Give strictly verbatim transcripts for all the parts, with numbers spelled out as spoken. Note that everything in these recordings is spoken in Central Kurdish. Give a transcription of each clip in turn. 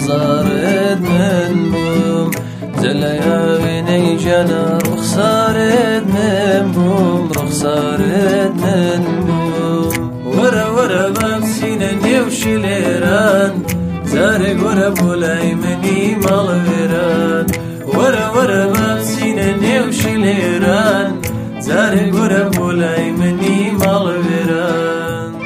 بازارت من بوم زلیا وینی جانا رخسارت من بوم رخسارت من بوم ورا ورا بمسين نيوش ليران زارق ورا بولاي مني مالفيران ورا ورا بمسين نيوش ليران زارق ورا بولاي مني مالفيران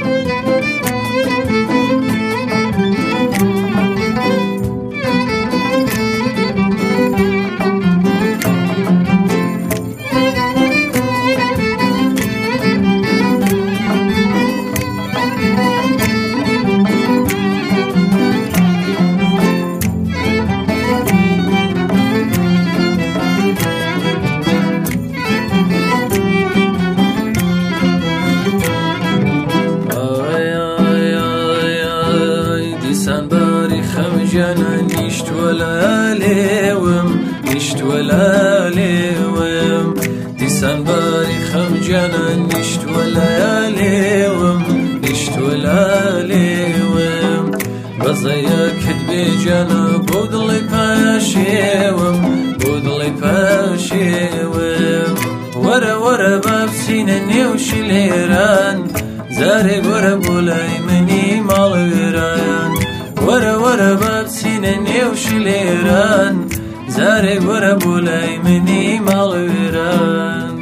جانا نشت ولا ليوم نشت ولا ليوم ديسان باري خم جانا نشت ولا ليوم نشت ولا ليوم بزايا كدبي جانا بودلي باشيوم بودلي باشيوم ورا ورا بابسين نيوش ليران زاري ورا بولاي مني مالغيران ورا ورا بابسين نيوش ليران زارق ورا بولاي مني مالغيران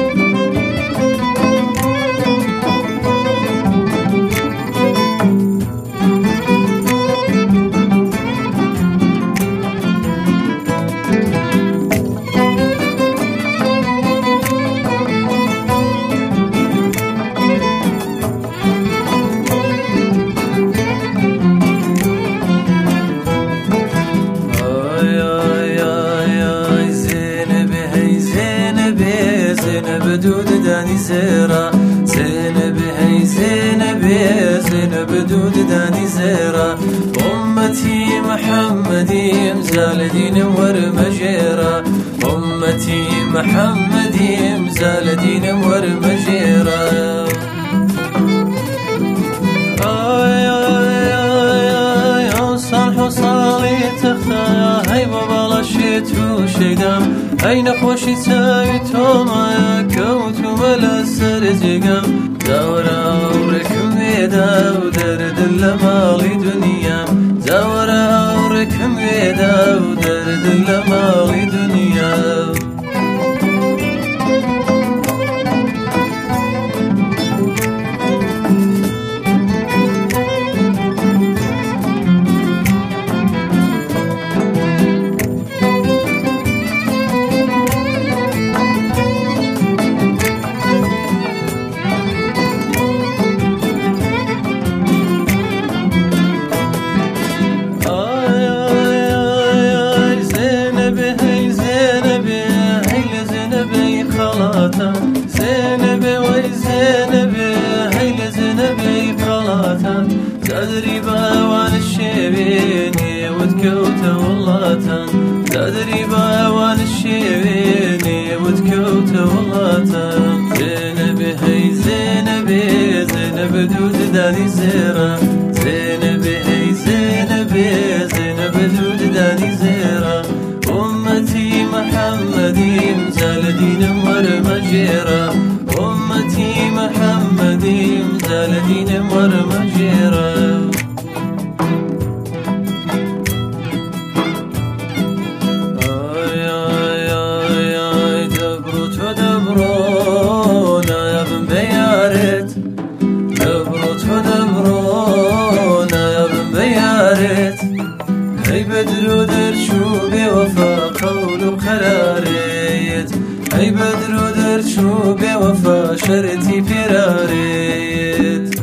زينب داني زيرا زينب هي زينب زينب دود داني زيرا أمتي محمدي مزال دين ورمجيرا أمتي محمدي مزال دين ورمجيرا آي آي آي آي صالح صالي تختا هاي بابا لشيت وشيدام هاي نخوشي تاوي توما كوتو ملا سرجقام زورا وركم بيدا ودرد اللمالي دنيا زورا وركم بيدا ودرد اللمالي دنيا زينب وي زينب هيل زينب خلاتا تدري باوان الشيبيني وتكوت واللاتا تدري باوان الشيبيني وتكوت واللاتا زينب هي زينب زينب دود داني زيرا زينب هي زينب زينب دود داني زيرا أمتي محمدي مزال دين ورمجيرا أمتي محمدي مزال دين ورمجيرا آي آي آي آي دبرو تدبرونا يا بن بيارت دبرو تدبرونا يا بن بيارت هي بدرو درشو بوفا قول قراريت هي بدرو درشو بوفا شرتي فراريت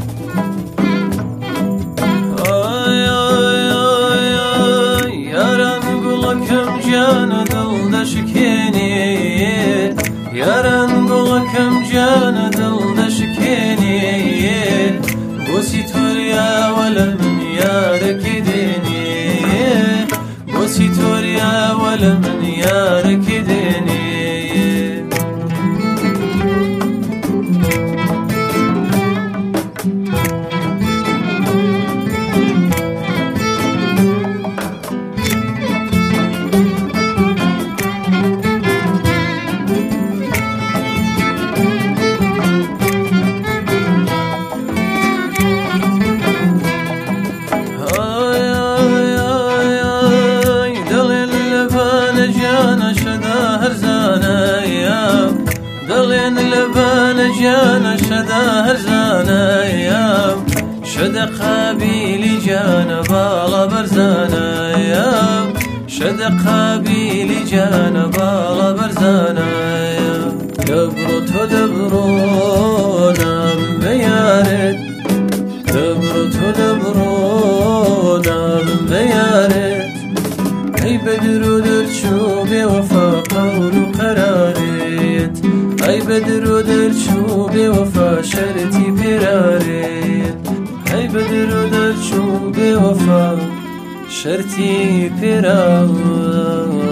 آي آي آي آي ياران قولكم جانا دل دشكيني ياران قولكم جانا دل دشكيني بوسي توريا ولا من يارك ديني بوسي توريا ولا من يارك ديني بان جانا شدا هرزانا يا شدا قابيلي جانا بالا برزانا يا شدا قابيلي جانا بالا برزانا يا دبرو تدبرونا من بيارد دبرو تدبرونا من بيارد اي بدرو درشو بوفا قول قراريت اي بدرو درشو بوفا شرتي براريت اي بدرو درشو بوفا شرتي براريت